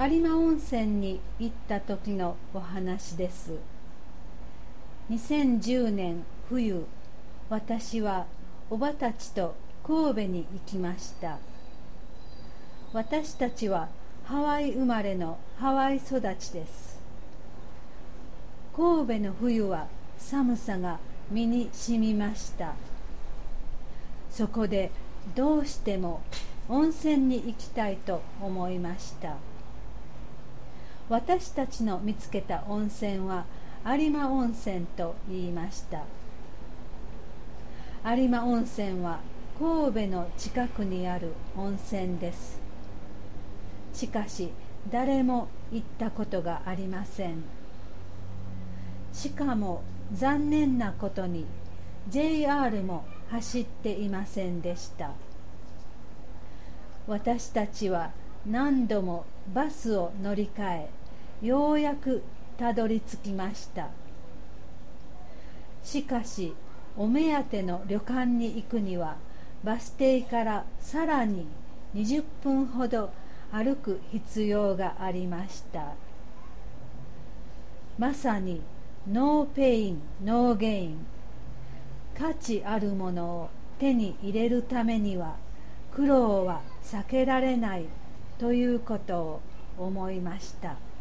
有馬温泉に行った時のお話です。2010年冬、私はおばたちと神戸に行きました。私たちはハワイ生まれのハワイ育ちです。神戸の冬は寒さが身に染みました。そこでどうしても温泉に行きたいと思いました。私たちの見つけた温泉は有馬温泉と言いました。有馬温泉は神戸の近くにある温泉です。しかし誰も行ったことがありません。しかも残念なことに JR も走っていませんでした。私たちは何度もバスを乗り換え、ようやくたどり着きました。しかしお目当ての旅館に行くにはバス停からさらに20分ほど歩く必要がありました。まさにノーペインノーゲイン、価値あるものを手に入れるためには苦労は避けられないということを思いました。